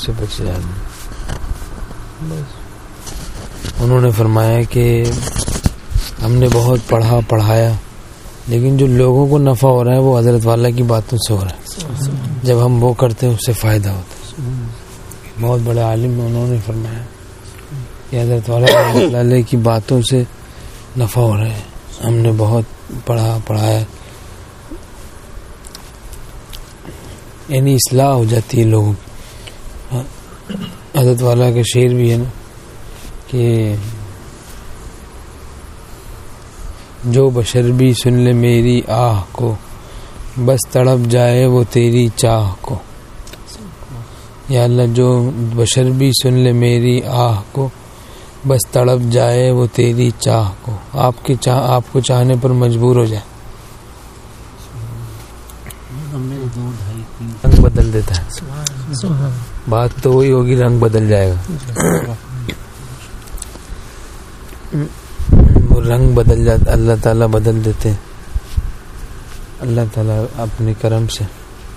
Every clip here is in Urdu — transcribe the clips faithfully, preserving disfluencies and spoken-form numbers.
سے بچ جائے. بس انہوں نے فرمایا کہ ہم نے بہت پڑھا پڑھایا لیکن جو لوگوں کو نفع ہو رہا ہے وہ حضرت والا کی باتوں سے ہو رہا ہے. جب ہم وہ کرتے ہیں اس سے فائدہ ہوتا ہے. بہت بڑے عالم میں انہوں نے فرمایا کہ حضرت والا کی باتوں سے نفع ہو رہا ہے. ہم نے بہت پڑھا پڑھایا یعنی اصلاح ہو جاتی ہے لوگوں کی. حضرت والا کا شعر بھی ہے نا کہ جو بشر بھی سن لے میری آہ کو بس تڑپ جائے وہ تیری چاہ کو. یا اللہ جو بشر بھی سن لے میری آہ کو بس تڑپ جائے وہ تیری چاہ کو. آپ کے چاہ آپ کو چاہنے پر مجبور ہو جائے. رنگ بدل دیتا ہے. بات تو وہی ہوگی رنگ بدل جائے گا. وہ رنگ بدل جاتا اللہ تعالیٰ بدل دیتے ہیں. اللہ تعالیٰ اپنے کرم سے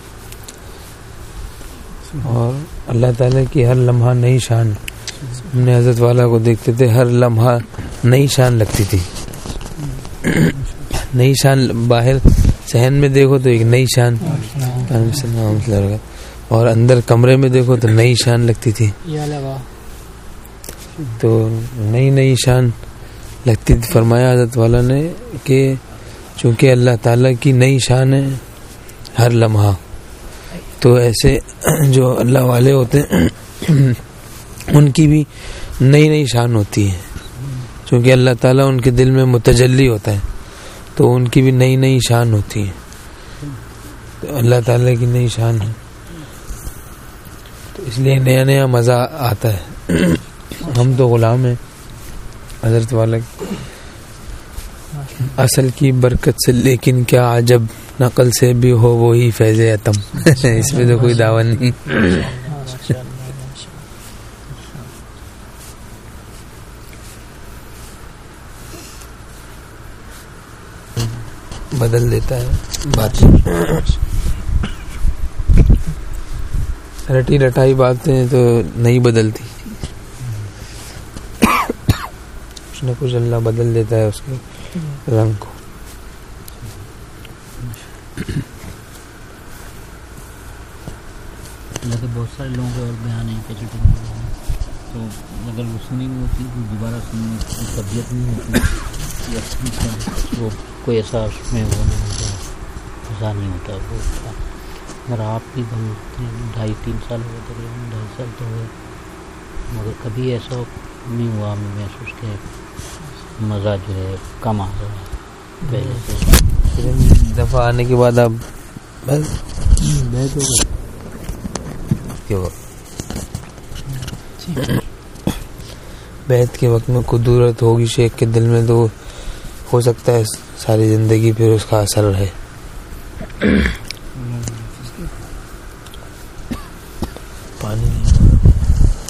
اور اللہ تعالیٰ کی ہر لمحہ نئی شان. ہم نے حضرت والا کو دیکھتے تھے ہر لمحہ نئی شان لگتی تھی. نئی شان باہر صحن میں دیکھو تو ایک نئی شان اور اندر کمرے میں دیکھو تو نئی شان لگتی تھی. تو نئی نئی شان لگتی تھی. فرمایا حضرت والا نے کہ چونکہ اللہ تعالیٰ کی نئی شان ہے ہر لمحہ تو ایسے جو اللہ والے ہوتے ہیں ان کی بھی نئی نئی شان ہوتی ہے. چونکہ اللہ تعالیٰ ان کے دل میں متجلی ہوتا ہے تو ان کی بھی نئی نئی شان ہوتی ہے. تو اللہ تعالیٰ کی نئی شان ہے تو اس لیے نیا نیا مزہ آتا ہے. ہم تو غلام ہیں حضرت والا اصل کی برکت سے لیکن کیا عجب نقل سے بھی ہو وہی فیض اتم. اس میں تو کوئی دعویٰ نہیں. بدل دیتا ہے بات. رٹی رٹائی باتیں تو نہیں بدلتی. کچھ نہ کچھ اللہ بدل دیتا ہے اس کے رنگ کو. جیسے بہت سارے لوگوں کے اور بیان ہیں کیسٹوں تو اگر وہ سنی نہیں ہوتی تو دوبارہ سننے کی طبیعت نہیں ہوتی یا وہ کوئی ایسا اس میں وہ نہیں ہوتا مزہ نہیں ہوتا. وہ مگر آپ کی ڈھائی تین سال ہوئے تقریباً ڈھائی سال تو ہوئے مگر کبھی ایسا نہیں ہوا ہمیں محسوس کہ مزہ جو ہے کم آ رہا ہے پہلے سے. دفعہ آنے کے بعد اب بس بیعت کے وقت میں قدرت ہوگی شیخ کے دل میں تو ہو سکتا ہے ساری زندگی پھر اس کا اثر رہے.